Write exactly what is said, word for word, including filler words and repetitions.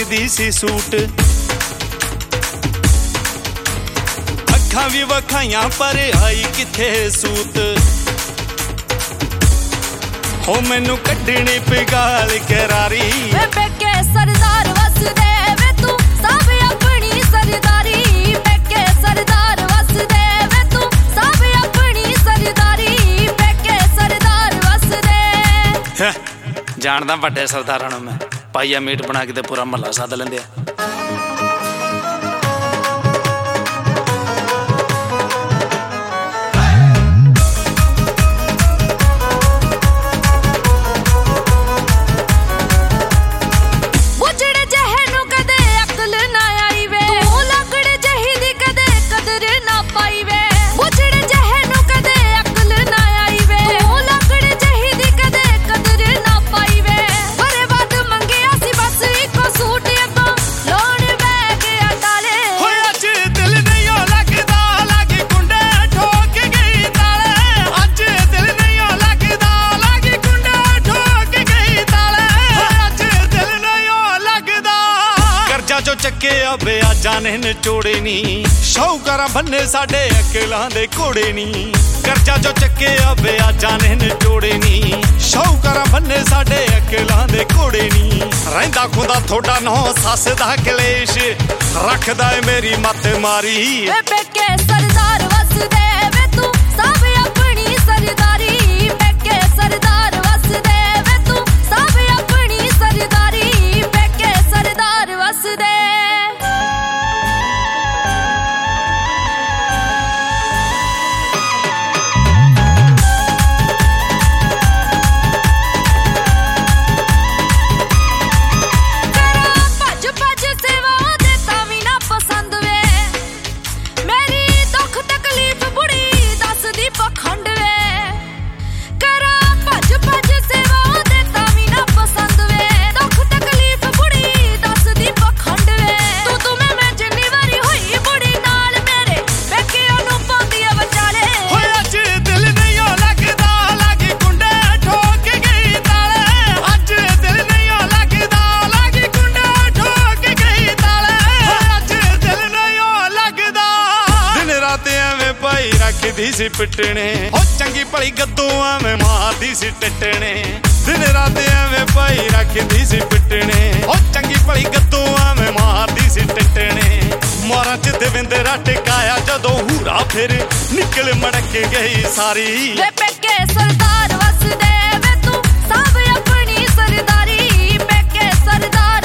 ਲੱਗਦੀ ਸੀ ਸੂਟ ਅੱਖਾਂ ਵੀ ਵਖਾਈਆਂ ਪਰ ਆਈ ਕਿੱਥੇ ਸੂਤ ਹੋ ਮੈਨੂੰ ਕੱਢਣੀ ਪਿਗਾਲ ਕਰਾਰੀ ਵੇ ਪੇਕੇ ਸਰਦਾਰ ਵਸਦੇ ਵੇ ਤੂੰ ਸਭ ਆਪਣੀ ਸਰਦਾਰੀ ਪੇਕੇ ਸਰਦਾਰ ਵਸਦੇ ਵੇ ਤੂੰ ਸਭ ਆਪਣੀ ਸਰਦਾਰੀ ਪੇਕੇ ਸਰਦਾਰ ਵਸਦੇ ਜਾਣਦਾ ਵੱਡੇ ਸਰਦਾਰਾਂ ਨੂੰ ਮੈਂ ਪਾਈਆ ਮੀਟ ਬਣਾ ਕੇ ਤੇ ਪੂਰਾ ਮਹੱਲਾ ਸੱਦ ਲੈਂਦੇ ਆ ਜੋ ਚੱਕੇ ਆ ਵਿਆਜਾਂ ਨੇ ਨਿਚੋੜੇ ਨੀ ਸ਼ੌਕਰਾਂ ਬੰਨੇ ਸਾਡੇ ਅਕਲਾਂ ਦੇ ਘੋੜੇ ਨੀ ਕਰਜ਼ਾ ਜੋ ਚੱਕੇ ਆ ਵਿਆਜਾਂ ਨੇ ਨਿਚੋੜੇ ਨੀ ਸ਼ੌਕਰਾਂ ਬੰਨੇ ਸਾਡੇ ਅਕਲਾਂ ਦੇ ਘੋੜੇ ਨੀ ਰਹਿੰਦਾ ਖੁੰਦਾ ਥੋੜਾ ਨੌ ਸੱਸ ਦਾ ਕਲੇਸ਼ ਰੱਖਦਾ ਏ ਮੇਰੀ ਮੱਤ ਮਾਰੀ ਵੇ ਪੇਕੇ ਸਰਦਾਰ ਵਸਦੇ ਵੇ ਤੂੰ ਸਭ ਆਪਣੀ ਸਰਦਾਰੀ ਪੇਕੇ ਸਰਦਾਰ ਵਸਦੇ ਵੇ ਤੂੰ ਸਭ ਆਪਣੀ ਸਰਦਾਰੀ ਪੇਕੇ ਸਰਦਾਰ ਵਸਦੇ ਰੱਖਦੀ ਸੀ ਪਿੱਟਣੇ ਉਹ ਚੰਗੀ ਭਲੀ ਗੱਦੋਂ ਐਵੇਂ ਮਾਰਦੀ ਸੀ ਟਿੱਟਣੇ ਦਿਨ ਰਾਤ ਐਵੇਂ ਭਾਈ ਰੱਖਦੀ ਸੀ ਪਿੱਟਣੇ ਉਹ ਚੰਗੀ ਭਲੀ ਗੱਦੋਂ ਐਵੇਂ ਮਾਰਦੀ ਸੀ ਟਿੱਟਣੇ ਮਾਰਾਂ ਚ ਦਵਿੰਦਰਾ ਟਿਕਾਇਆ ਜਦੋਂ ਹੂਰਾ ਫਿਰ ਨਿਕਲ ਮੜਕ ਗਈ ਸਾਰੀ ਵੇ ਪੇਕੇ ਸਰਦਾਰ ਵਸਦੇ ਵੇ ਤੂੰ ਸਭ ਆਪਣੀ ਸਰਦਾਰੀ ਪੇਕੇ ਸਰਦਾਰ